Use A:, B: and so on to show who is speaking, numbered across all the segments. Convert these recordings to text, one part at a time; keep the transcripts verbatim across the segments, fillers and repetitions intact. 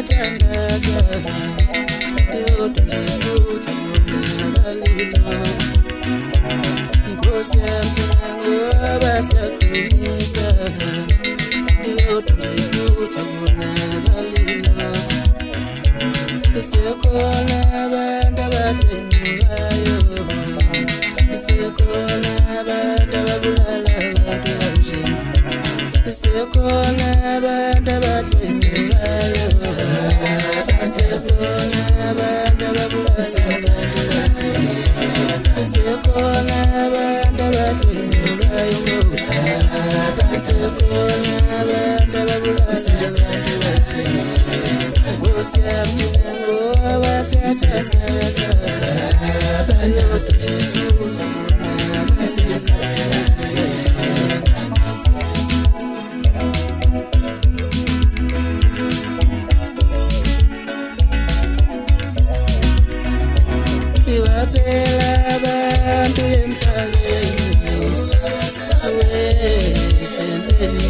A: basiyathandaza yodwa nje futhi akungakalilo Nkosi yamthina ngoba siyadumisa yodwa nje futhi akungakalilo Sekhona abantu abahlengulayo Sekhona abantu ababulala abantu kanje Sekhona abantu abahlengulayo Sekhona abantu ababulala abantu kanje Sekhona abantu abahlengulayo Nkosi Sekhona abantu ababulala abantu kanje Nkosi yamthina ngoba siyathandaza yodwa nje futhi Iwaphela abantu emhlabeni senzeni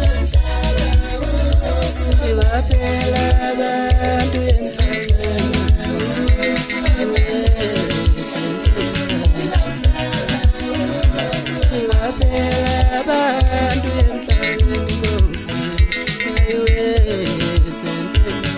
A: Iwaphela abantu emhlabeni Iwaphela abantu emhlabeni Nkosi ayiwe senzeni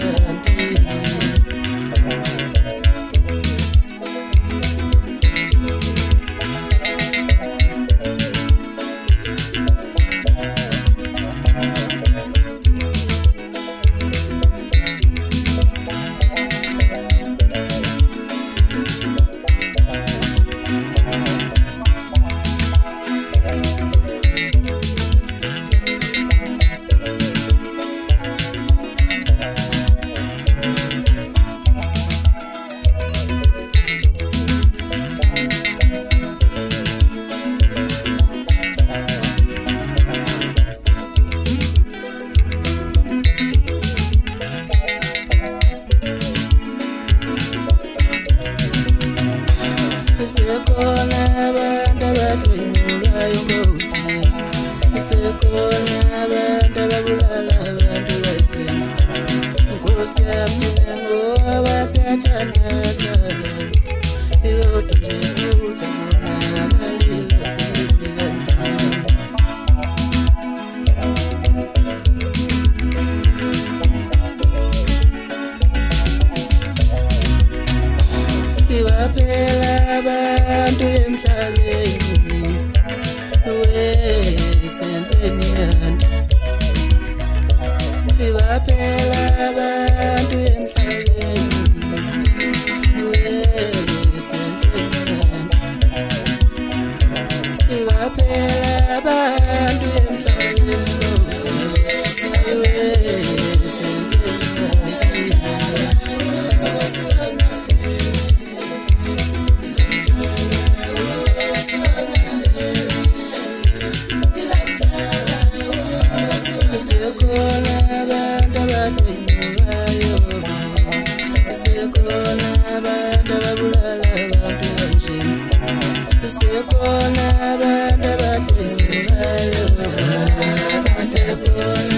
A: Sekhona abantu abahlengulayo Nkosi Sekhona abantu ababulala abantu kanje Nkosi yamthina ngoba siyathandaza yodwa nje futhi akungakalilo Iwaphela abantu emhlabeni senzeni yantu Iwaphela abantu emhlabeni senzeni yantu Iwaphela abantu emhlabeni Nkosi ayiwe senzeni Sekhona abantu abahlengulayo Sekhona abantu ababulala abantu kanje Sekhona abantu abahlengulayo Sekhona